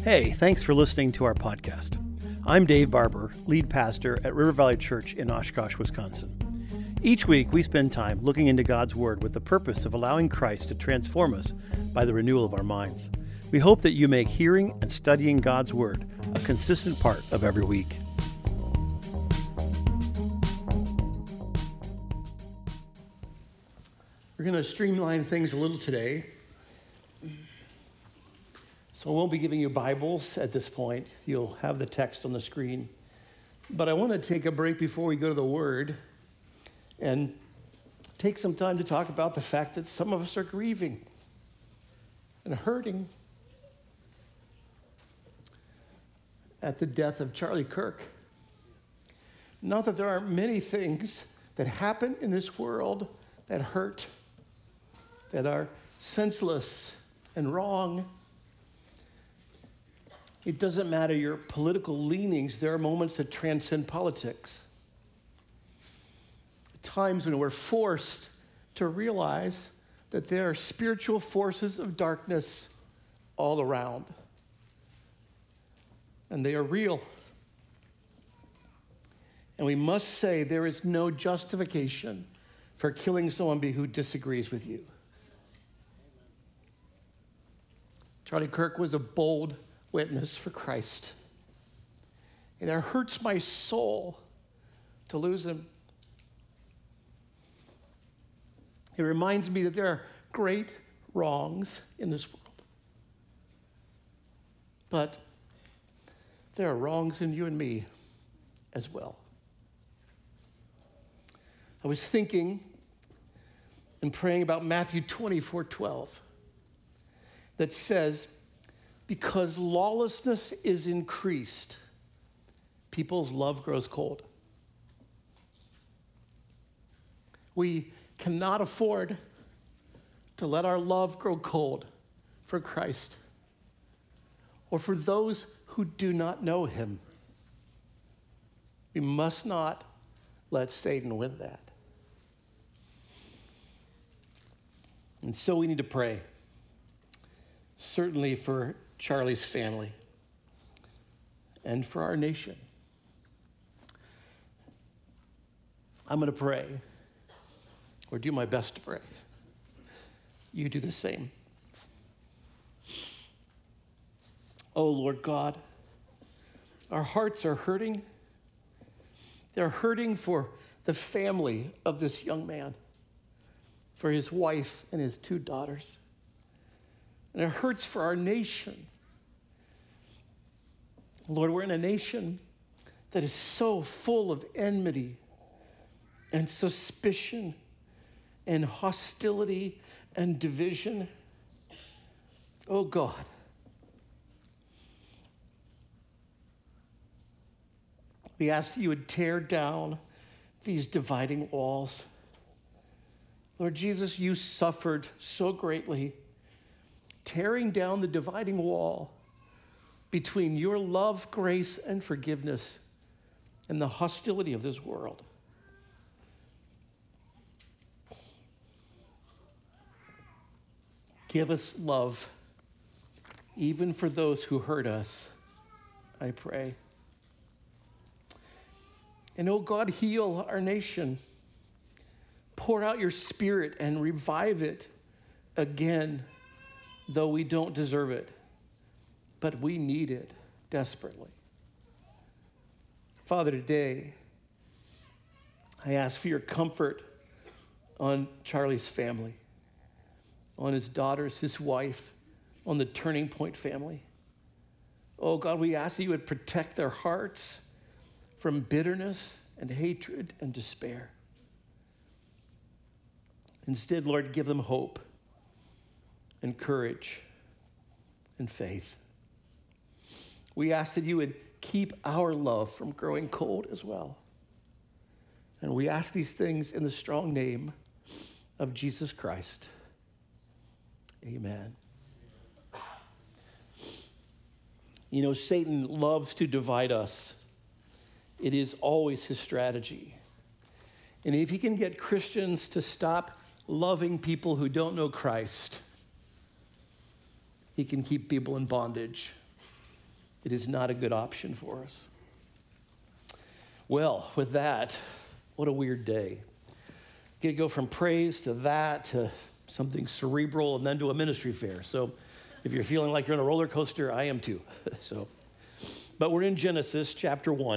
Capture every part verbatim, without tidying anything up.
Hey, thanks for listening to our podcast. I'm Dave Barber, lead pastor at River Valley Church in Oshkosh, Wisconsin. Each week, we spend time looking into God's Word with the purpose of allowing Christ to transform us by the renewal of our minds. We hope that you make hearing and studying God's Word a consistent part of every week. We're going to streamline things a little today. So I won't be giving you Bibles at this point. You'll have the text on the screen. But I want to take a break before we go to the Word and take some time to talk about the fact that some of us are grieving and hurting at the death of Charlie Kirk. Not that there aren't many things that happen in this world that hurt, that are senseless and wrong. It doesn't matter your political leanings. There are moments that transcend politics. Times when we're forced to realize that there are spiritual forces of darkness all around. And they are real. And we must say there is no justification for killing someone who disagrees with you. Charlie Kirk was a bold witness for Christ. And it hurts my soul to lose him. It reminds me that there are great wrongs in this world. But there are wrongs in you and me as well. I was thinking and praying about Matthew twenty-four twelve that says, because lawlessness is increased, people's love grows cold. We cannot afford to let our love grow cold for Christ or for those who do not know him. We must not let Satan win that. And so we need to pray, certainly for Charlie's family and for our nation. I'm going to pray, or do my best to pray. You do the same. Oh, Lord God, our hearts are hurting. They're hurting for the family of this young man, for his wife and his two daughters. And it hurts for our nation. Lord, we're in a nation that is so full of enmity and suspicion and hostility and division. Oh God, we ask that you would tear down these dividing walls. Lord Jesus, you suffered so greatly, tearing down the dividing wall between your love, grace, and forgiveness and the hostility of this world. Give us love, even for those who hurt us, I pray. And oh God, heal our nation. Pour out your Spirit and revive it again, though we don't deserve it. But we need it desperately. Father, today, I ask for your comfort on Charlie's family, on his daughters, his wife, on the Turning Point family. Oh God, we ask that you would protect their hearts from bitterness and hatred and despair. Instead, Lord, give them hope and courage and faith. We ask that you would keep our love from growing cold as well. And we ask these things in the strong name of Jesus Christ. Amen. You know, Satan loves to divide us. It is always his strategy. And if he can get Christians to stop loving people who don't know Christ, he can keep people in bondage. It is not a good option for us. Well, with that, what a weird day. You go from praise to that to something cerebral and then to a ministry fair. So if you're feeling like you're on a roller coaster, I am too. So, but we're in Genesis chapter one.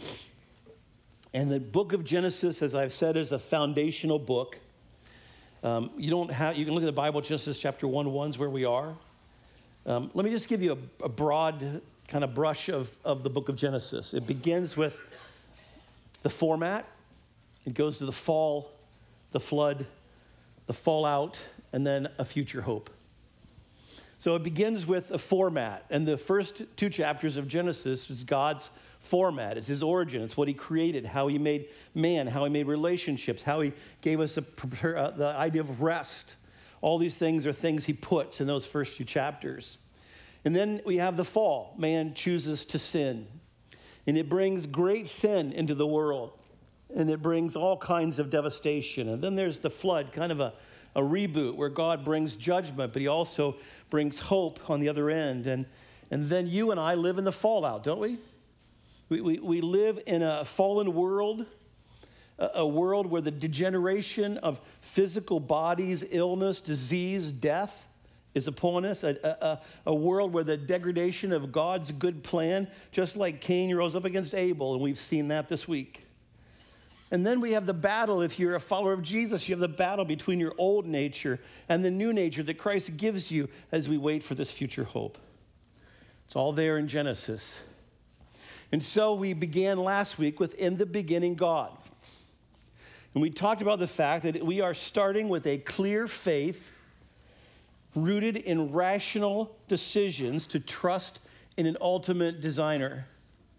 And the book of Genesis, as I've said, is a foundational book. Um, you don't have, you can look at the Bible, Genesis chapter one, one's where we are. Um, let me just give you a, a broad kind of brush of, of the book of Genesis. It begins with the format. It goes to the fall, the flood, the fallout, and then a future hope. So it begins with a format. And the first two chapters of Genesis is God's format. It's his origin. It's what he created, how he made man, how he made relationships, how he gave us a, uh, the idea of rest. All these things are things he puts in those first two chapters. And then we have the fall. Man chooses to sin. And it brings great sin into the world. And it brings all kinds of devastation. And then there's the flood, kind of a, a reboot where God brings judgment, but he also brings hope on the other end. And, and then you and I live in the fallout, don't we? We, we, we live in a fallen world, a, a world where the degeneration of physical bodies, illness, disease, death is upon us, a, a, a world where the degradation of God's good plan, just like Cain rose up against Abel, and we've seen that this week. And then we have the battle, if you're a follower of Jesus, you have the battle between your old nature and the new nature that Christ gives you as we wait for this future hope. It's all there in Genesis. And so we began last week with in the beginning, God. And we talked about the fact that we are starting with a clear faith rooted in rational decisions to trust in an ultimate designer.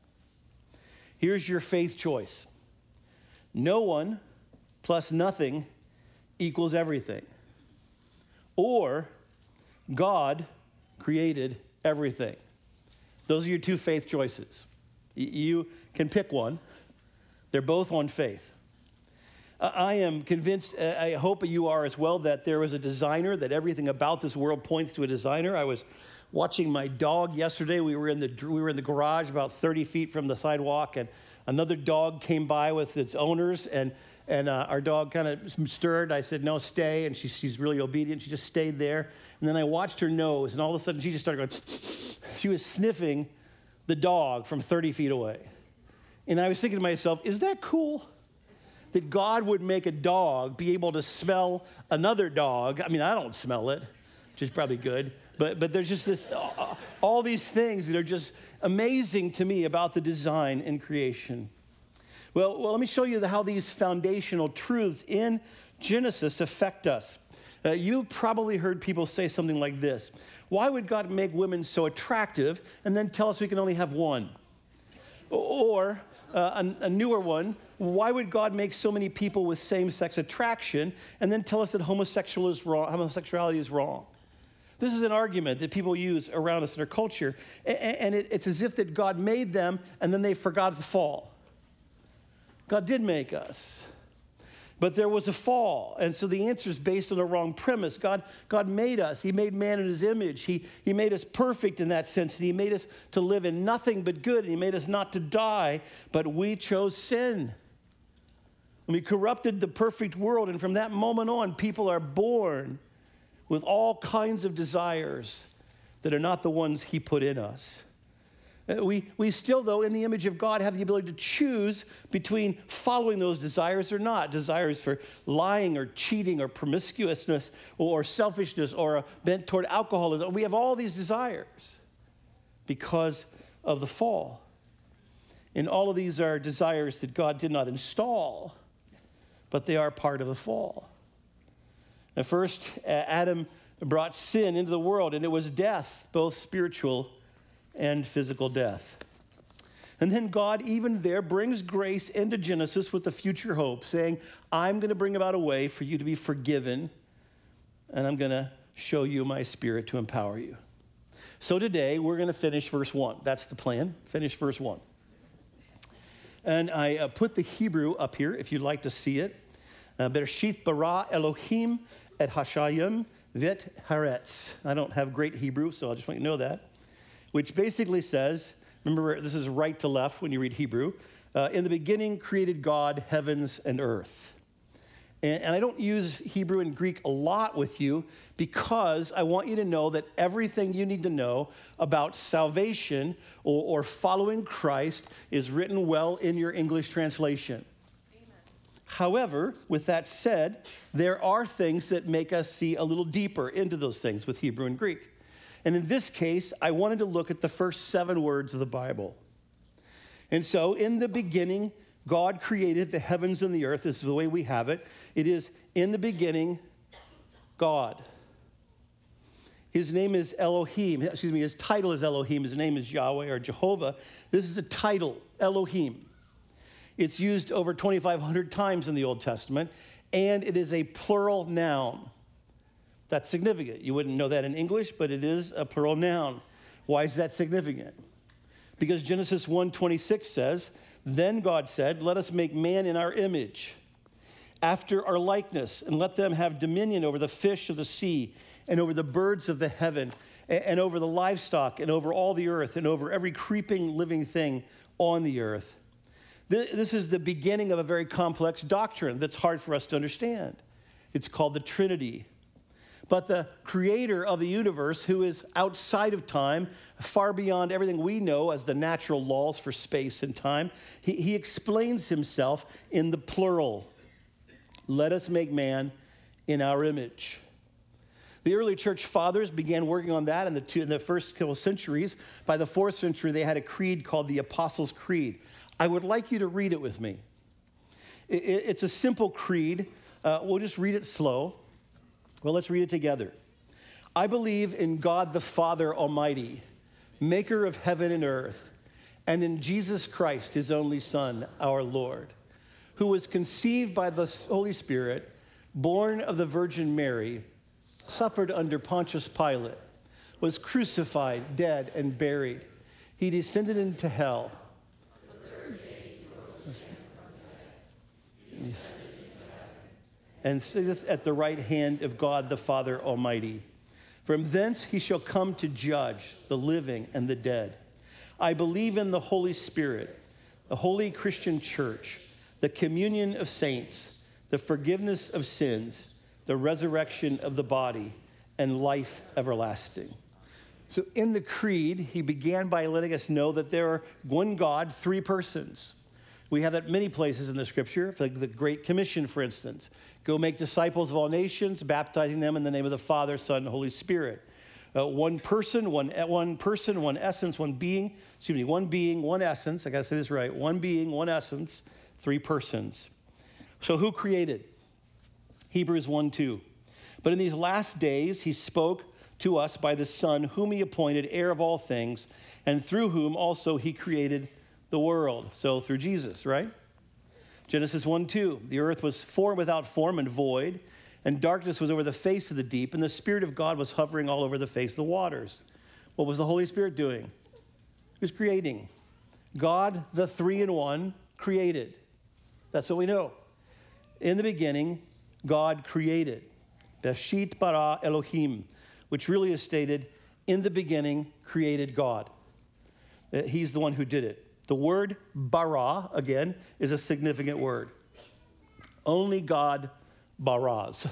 Here's your faith choice. No one plus nothing equals everything. Or God created everything. Those are your two faith choices. You can pick one. They're both on faith. I am convinced, I hope you are as well, that there was a designer, that everything about this world points to a designer. I was watching my dog yesterday. We were in the we were in the garage about thirty feet from the sidewalk, and another dog came by with its owners, and and uh, our dog kind of stirred. I said, no, stay, and she, she's really obedient. She just stayed there. And then I watched her nose, and all of a sudden she just started going, she was sniffing the dog from thirty feet away. And I was thinking to myself, is that cool? That God would make a dog be able to smell another dog. I mean, I don't smell it, which is probably good. But but there's just this, uh, all these things that are just amazing to me about the design and creation. Well, well let me show you how these foundational truths in Genesis affect us. Uh, you've probably heard people say something like this. Why would God make women so attractive and then tell us we can only have one? Or uh, a, a newer one, why would God make so many people with same-sex attraction and then tell us that homosexual is wrong, homosexuality is wrong? This is an argument that people use around us in our culture, and it, it's as if that God made them and then they forgot the fall. God did make us, but there was a fall, and so the answer is based on the wrong premise. God, God made us. He made man in his image. He, he made us perfect in that sense, and he made us to live in nothing but good, and he made us not to die, but we chose sin. And we corrupted the perfect world, and from that moment on, people are born with all kinds of desires that are not the ones he put in us. We, we still, though, in the image of God, have the ability to choose between following those desires or not. Desires for lying or cheating or promiscuousness or selfishness or a bent toward alcoholism. We have all these desires because of the fall. And all of these are desires that God did not install, but they are part of the fall. At first, Adam brought sin into the world, and it was death, both spiritual and physical death. And then God, even there, brings grace into Genesis with the future hope, saying, I'm going to bring about a way for you to be forgiven, and I'm going to show you my Spirit to empower you. So today, we're going to finish verse one. That's the plan. Finish verse one. And I uh, put the Hebrew up here, if you'd like to see it. Uh, Bereshith bara Elohim et hashayim v'et haaretz. I don't have great Hebrew, so I just want you to know that. which basically says, remember, this is right to left when you read Hebrew, uh, in the beginning created God heavens and earth. And, and I don't use Hebrew and Greek a lot with you because I want you to know that everything you need to know about salvation or, or following Christ is written well in your English translation. Amen. However, with that said, there are things that make us see a little deeper into those things with Hebrew and Greek. And in this case, I wanted to look at the first seven words of the Bible. And so, in the beginning, God created the heavens and the earth. This is the way we have it. It is in the beginning, God. His name is Elohim. Excuse me, his title is Elohim. His name is Yahweh or Jehovah. This is a title, Elohim. It's used over twenty-five hundred times in the Old Testament, and it is a plural noun. That's significant. You wouldn't know that in English, but it is a plural noun. Why is that significant? Because Genesis one twenty-six says, "Then God said, let us make man in our image, after our likeness, and let them have dominion over the fish of the sea, and over the birds of the heaven, and over the livestock, and over all the earth, and over every creeping living thing on the earth." This is the beginning of a very complex doctrine that's hard for us to understand. It's called the Trinity. But the creator of the universe, who is outside of time, far beyond everything we know as the natural laws for space and time, he, he explains himself in the plural. Let us make man in our image. The early church fathers began working on that in the, two, in the first couple centuries. By the fourth century, they had a creed called the Apostles' Creed. I would like you to read it with me. It, it, it's a simple creed. Uh, we'll just read it slow. Well, let's read it together. I believe in God the Father Almighty, maker of heaven and earth, and in Jesus Christ, his only Son, our Lord, who was conceived by the Holy Spirit, born of the Virgin Mary, suffered under Pontius Pilate, was crucified, dead, and buried. He descended into hell. And sitteth at the right hand of God the Father Almighty. From thence he shall come to judge the living and the dead. I believe in the Holy Spirit, the holy Christian church, the communion of saints, the forgiveness of sins, the resurrection of the body, and life everlasting. So in the creed, he began by letting us know that there are one God, three persons. We have that many places in the scripture, like the Great Commission, for instance. Go make disciples of all nations, baptizing them in the name of the Father, Son, and Holy Spirit. Uh, one person, one, one person, one essence, one being, excuse me, one being, one essence. I got to say this right. One being, one essence, three persons. So who created? Hebrews one two. But in these last days, he spoke to us by the Son, whom he appointed heir of all things, and through whom also he created the world. So through Jesus, right? Genesis one two, the earth was formed without form and void, and darkness was over the face of the deep, and the Spirit of God was hovering all over the face of the waters. What was the Holy Spirit doing? He was creating. God, the three in one, created. That's what we know. In the beginning, God created. Bereshit bara Elohim, which really is stated, in the beginning created God. He's the one who did it. The word bara, again, is a significant word. Only God baras.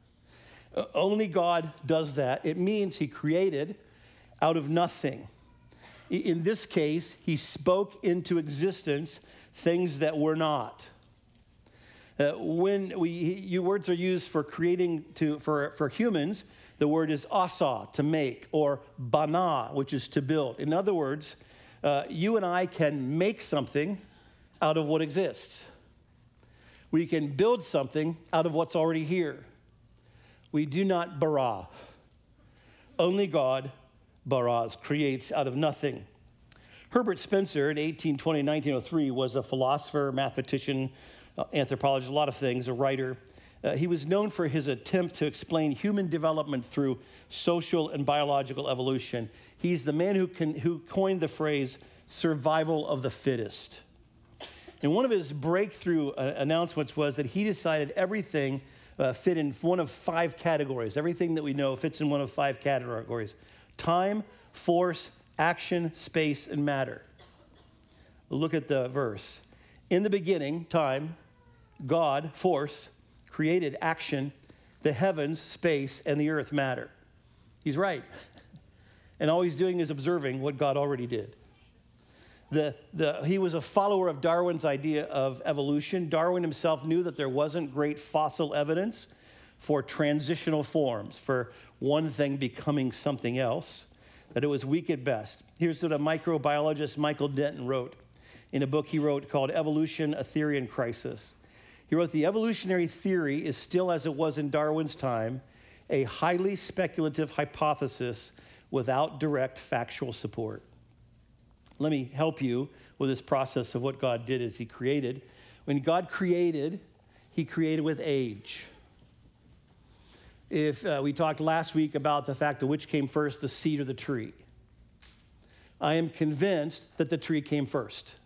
Only God does that. It means he created out of nothing. In this case, he spoke into existence things that were not. Uh, when we, you words are used for creating to for, for humans, the word is asa, to make, or bana, which is to build. In other words, Uh, you and I can make something out of what exists. We can build something out of what's already here. We do not bara. Only God baras, creates out of nothing. Herbert Spencer in eighteen twenty to nineteen oh three was a philosopher, mathematician, uh, anthropologist, a lot of things, a writer. Uh, he was known for his attempt to explain human development through social and biological evolution. He's the man who, can, who coined the phrase, survival of the fittest. And one of his breakthrough uh, announcements was that he decided everything uh, fit in one of five categories. Everything that we know fits in one of five categories: time, force, action, space, and matter. Look at the verse. In the beginning, time, God, force, created action, the heavens, space, and the earth, matter. He's right. And all he's doing is observing what God already did. The, the, he was a follower of Darwin's idea of evolution. Darwin himself knew that there wasn't great fossil evidence for transitional forms, for one thing becoming something else, that it was weak at best. Here's what a microbiologist, Michael Denton, wrote in a book he wrote called Evolution, A Theory in Crisis. He wrote, the evolutionary theory is still, as it was in Darwin's time, a highly speculative hypothesis without direct factual support. Let me help you with this process of what God did as he created. When God created, he created with age. If uh, we talked last week about the fact of which came first, the seed or the tree. I am convinced that the tree came first.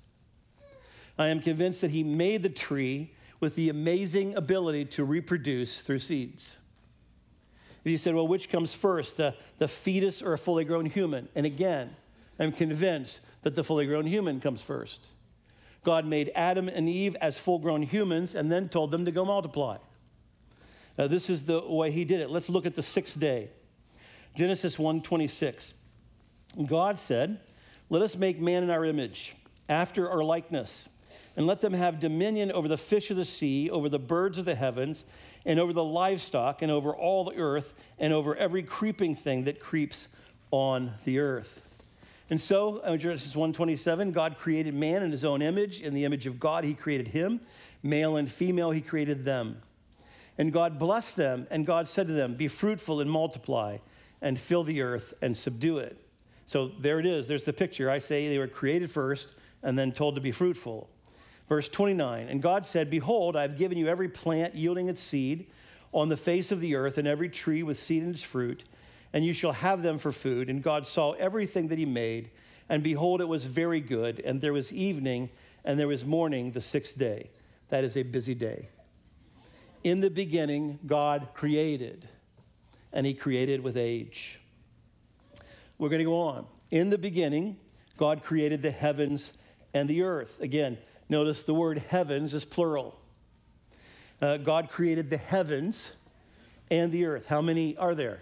I am convinced that he made the tree with the amazing ability to reproduce through seeds. If you said, well, which comes first, the, the fetus or a fully grown human? And again, I'm convinced that the fully grown human comes first. God made Adam and Eve as full-grown humans and then told them to go multiply. Uh, this is the way he did it. Let's look at the sixth day. Genesis one twenty-six. God said, let us make man in our image, after our likeness, and let them have dominion over the fish of the sea, over the birds of the heavens, and over the livestock, and over all the earth, and over every creeping thing that creeps on the earth. And so, in Genesis one twenty-seven, God created man in his own image. In the image of God, he created him. Male and female, he created them. And God blessed them, and God said to them, be fruitful and multiply, and fill the earth and subdue it. So there it is. There's the picture. I say they were created first and then told to be fruitful. Verse twenty-nine, and God said, behold, I have given you every plant yielding its seed on the face of the earth, and every tree with seed in its fruit, and you shall have them for food. And God saw everything that he made, and behold, it was very good. And there was evening, and there was morning the sixth day. That is a busy day. In the beginning, God created, and he created with age. We're going to go on. In the beginning, God created the heavens and the earth. Again, notice the word heavens is plural. Uh, God created the heavens and the earth. How many are there?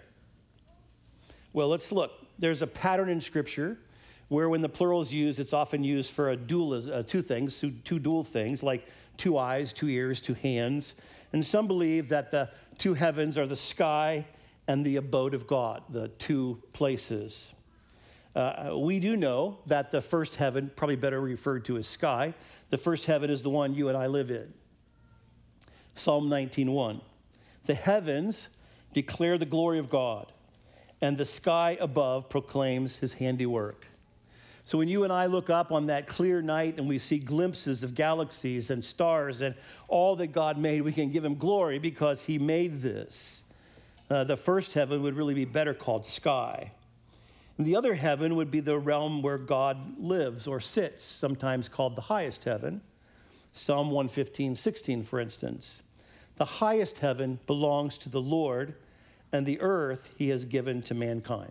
Well, let's look. There's a pattern in Scripture where when the plural is used, it's often used for a dual, uh, two things, two, two dual things, like two eyes, two ears, two hands. And some believe that the two heavens are the sky and the abode of God, the two places. Uh, we do know that the first heaven, probably better referred to as sky, the first heaven is the one you and I live in. Psalm nineteen one. The heavens declare the glory of God, and the sky above proclaims his handiwork. So when you and I look up on that clear night and we see glimpses of galaxies and stars and all that God made, we can give him glory because he made this. Uh, the first heaven would really be better called sky. And the other heaven would be the realm where God lives or sits, sometimes called the highest heaven. Psalm one fifteen, sixteen, for instance. The highest heaven belongs to the Lord, and the earth he has given to mankind.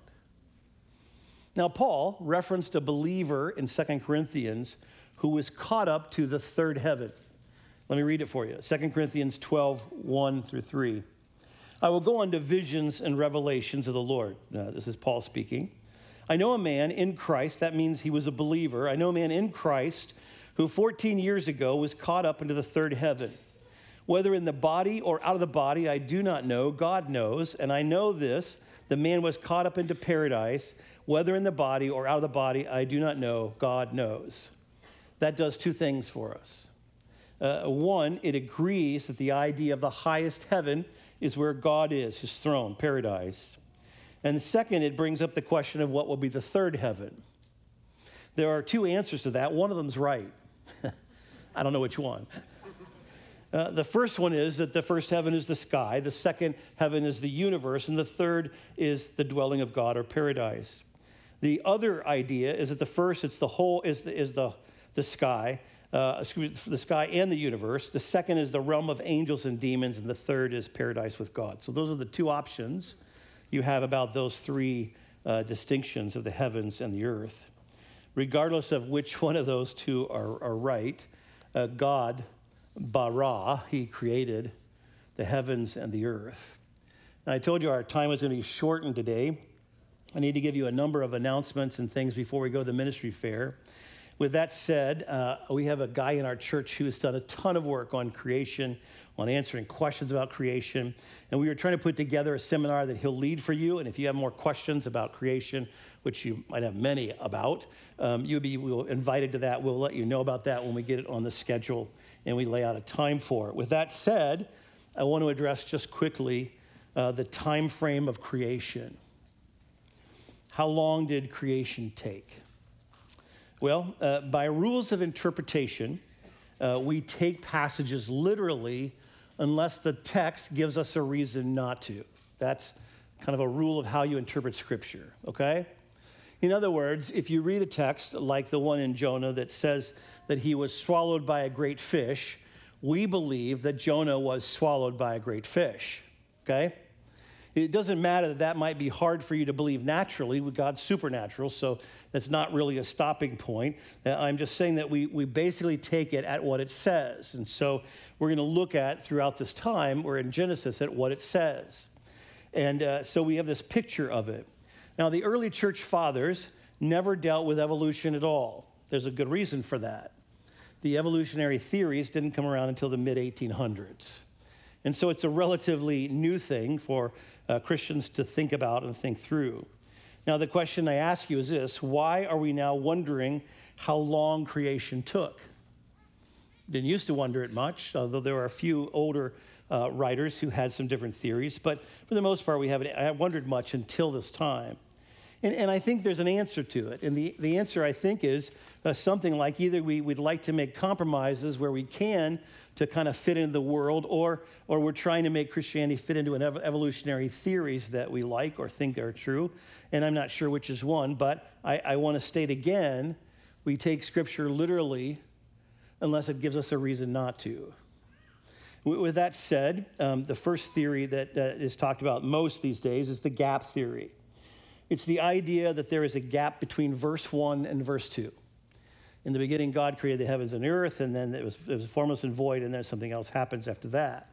Now, Paul referenced a believer in Second Corinthians who was caught up to the third heaven. Let me read it for you. Second Corinthians twelve, one through three. I will go on to visions and revelations of the Lord. Now, this is Paul speaking. I know a man in Christ, that means he was a believer. I know a man in Christ who fourteen years ago was caught up into the third heaven. Whether in the body or out of the body, I do not know. God knows, and I know this, the man was caught up into paradise. Whether in the body or out of the body, I do not know. God knows. That does two things for us. Uh, one, it agrees that the idea of the highest heaven is where God is, his throne, paradise. And second, it brings up the question of what will be the third heaven. There are two answers to that. One of them's right. I don't know which one. Uh, the first one is that the first heaven is the sky, the second heaven is the universe, and the third is the dwelling of God or paradise. The other idea is that the first, it's the whole, is the, is the, the sky, uh, excuse me, the sky and the universe. The second is the realm of angels and demons, and the third is paradise with God. So those are the two options you have about those three uh, distinctions of the heavens and the earth. Regardless of which one of those two are, are right, uh, God, bara, he created the heavens and the earth. Now, I told you our time was going to be shortened today. I need to give you a number of announcements and things before we go to the ministry fair. With that said, uh, we have a guy in our church who has done a ton of work on creation, on answering questions about creation. And we were trying to put together a seminar that he'll lead for you. And if you have more questions about creation, which you might have many about, um, you'll be we'll invited to that. We'll let you know about that when we get it on the schedule and we lay out a time for it. With that said, I want to address just quickly uh, the time frame of creation. How long did creation take? Well, uh, by rules of interpretation, uh, we take passages literally unless the text gives us a reason not to. That's kind of a rule of how you interpret Scripture, okay? In other words, if you read a text like the one in Jonah that says that he was swallowed by a great fish, we believe that Jonah was swallowed by a great fish, okay? It doesn't matter that that might be hard for you to believe naturally. God's supernatural, so that's not really a stopping point. I'm just saying that we, we basically take it at what it says. And so we're going to look at, throughout this time, we're in Genesis, at what it says. And uh, so we have this picture of it. Now, the early church fathers never dealt with evolution at all. There's a good reason for that. The evolutionary theories didn't come around until the mid eighteen hundreds. And so it's a relatively new thing for uh, Christians to think about and think through. Now, the question I ask you is this: why are we now wondering how long creation took? Didn't used to wonder it much, although there are a few older uh, writers who had some different theories. But for the most part, we haven't wondered much until this time. And, and I think there's an answer to it. And the, the answer, I think, is uh, something like either we, we'd like to make compromises where we can to kind of fit into the world, or, or we're trying to make Christianity fit into an ev- evolutionary theories that we like or think are true. And I'm not sure which is one, but I, I want to state again, we take Scripture literally unless it gives us a reason not to. With that said, um, the first theory that uh, is talked about most these days is the gap theory. It's the idea that there is a gap between verse one and verse two. In the beginning, God created the heavens and the earth, and then it was, it was formless and void, and then something else happens after that.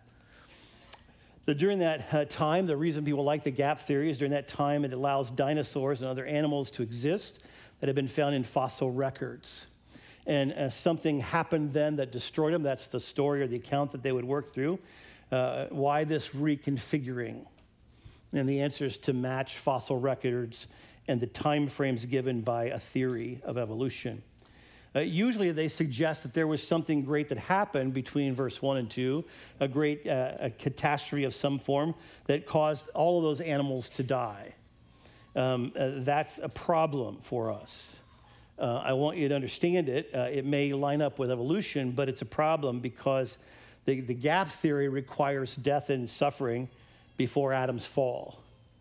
But during that uh, time, the reason people like the gap theory is during that time it allows dinosaurs and other animals to exist that have been found in fossil records. And uh, something happened then that destroyed them. That's the story or the account that they would work through. Uh, why this reconfiguring? And the answer is to match fossil records and the time frames given by a theory of evolution. Uh, usually they suggest that there was something great that happened between verse one and two, a great uh, a catastrophe of some form that caused all of those animals to die. Um, uh, that's a problem for us. Uh, I want you to understand it. Uh, it may line up with evolution, but it's a problem because the, the gap theory requires death and suffering before Adam's fall.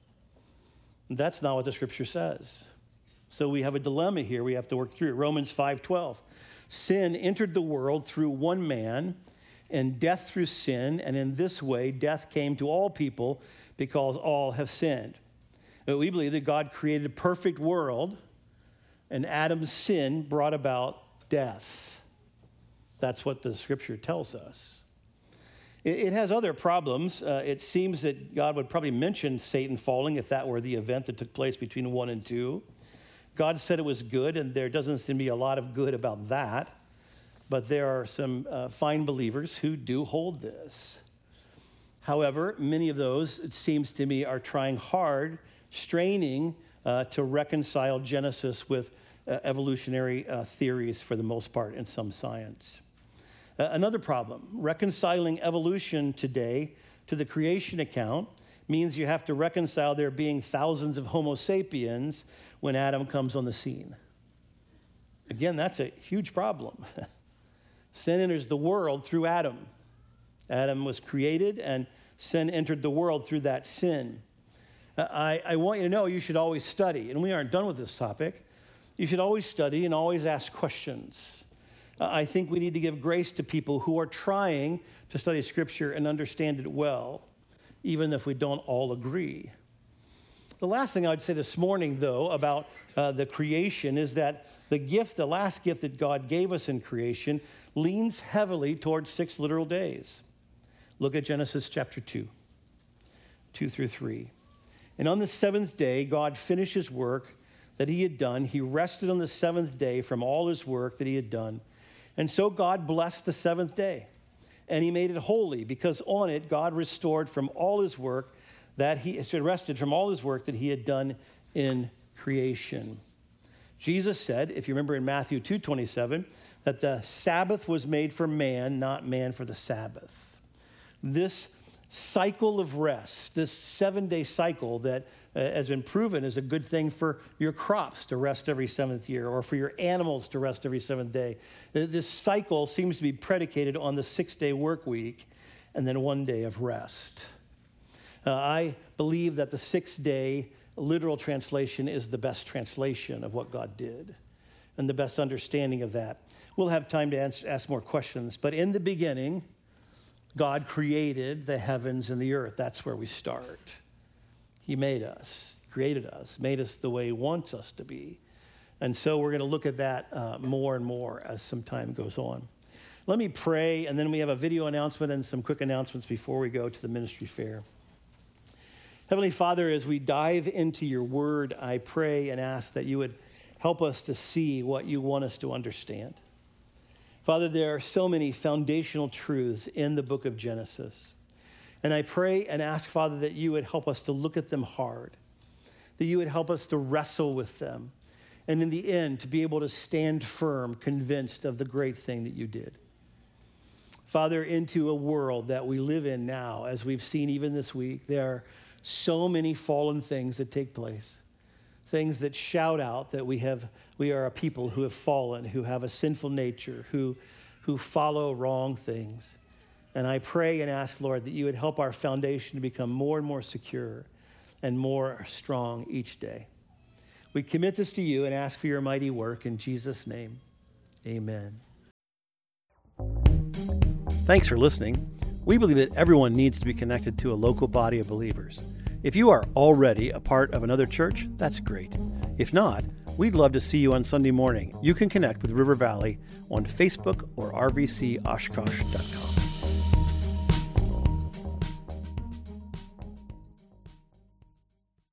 That's not what the Scripture says. So we have a dilemma here we have to work through. Romans five twelve. Sin entered the world through one man, and death through sin, and in this way death came to all people because all have sinned. But we believe that God created a perfect world, and Adam's sin brought about death. That's what the Scripture tells us. It, it has other problems. Uh, it seems that God would probably mention Satan falling if that were the event that took place between one and two. God said it was good, and there doesn't seem to be a lot of good about that. But there are some uh, fine believers who do hold this. However, many of those, it seems to me, are trying hard, straining uh, to reconcile Genesis with uh, evolutionary uh, theories for the most part in some science. Uh, another problem, reconciling evolution today to the creation account means you have to reconcile there being thousands of Homo sapiens when Adam comes on the scene. Again, that's a huge problem. Sin enters the world through Adam. Adam was created, and sin entered the world through that sin. Uh, I, I want you to know you should always study, and we aren't done with this topic. You should always study and always ask questions. Uh, I think we need to give grace to people who are trying to study Scripture and understand it well, even if we don't all agree. The last thing I would say this morning, though, about uh, the creation is that the gift, the last gift that God gave us in creation, leans heavily towards six literal days. Look at Genesis chapter two, two through three. And on the seventh day, God finished his work that he had done. He rested on the seventh day from all his work that he had done. And so God blessed the seventh day, and he made it holy, because on it God restored from all his work that he had rested from all his work that he had done in creation. Jesus said, if you remember in Matthew two twenty-seven, that the Sabbath was made for man, not man for the Sabbath. This cycle of rest, this seven-day cycle that uh, has been proven is a good thing for your crops to rest every seventh year, or for your animals to rest every seventh day. This cycle seems to be predicated on the six-day work week and then one day of rest. Uh, I believe that the six-day literal translation is the best translation of what God did and the best understanding of that. We'll have time to answer, ask more questions, but in the beginning, God created the heavens and the earth. That's where we start. He made us, created us, made us the way he wants us to be. And so we're going to look at that uh, more and more as some time goes on. Let me pray, and then we have a video announcement and some quick announcements before we go to the ministry fair. Heavenly Father, as we dive into your word, I pray and ask that you would help us to see what you want us to understand. Father, there are so many foundational truths in the book of Genesis. And I pray and ask, Father, that you would help us to look at them hard, that you would help us to wrestle with them, and in the end, to be able to stand firm, convinced of the great thing that you did. Father, into a world that we live in now, as we've seen even this week, there are so many fallen things that take place. Things that shout out that we have, we are a people who have fallen, who have a sinful nature, who, who follow wrong things. And I pray and ask, Lord, that you would help our foundation to become more and more secure and more strong each day. We commit this to you and ask for your mighty work in Jesus' name. Amen. Thanks for listening. We believe that everyone needs to be connected to a local body of believers. If you are already a part of another church, that's great. If not, we'd love to see you on Sunday morning. You can connect with River Valley on Facebook or r v c oshkosh dot com.